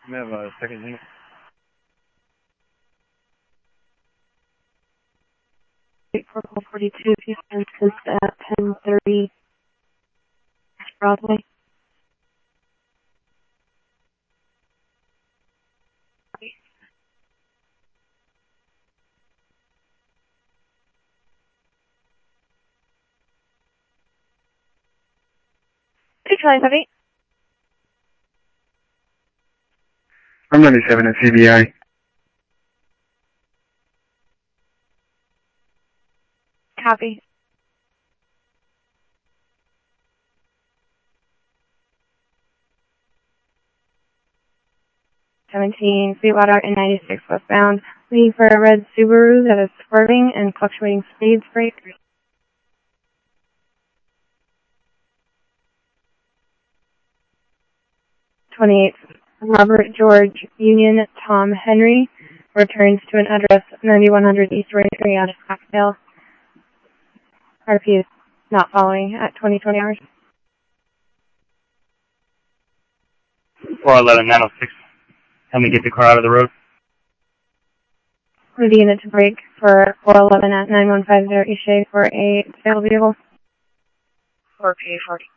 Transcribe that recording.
We have a second unit. Purple 42, Houston, at 10:30 Broadway. Charlie Heavy. I'm 97 at CBI. Copy. Sweetwater and 96 westbound. Waiting for a red Subaru that is swerving and fluctuating speeds. Break. 28. Robert George Union Tom Henry returns to an address 9100 East Ring out of Scottsdale. RP is not following at 2020 hours. 411 906. Help me get the car out of the road. For the unit to break for 411 at 9150 East Shade for a failed vehicle. 4P40.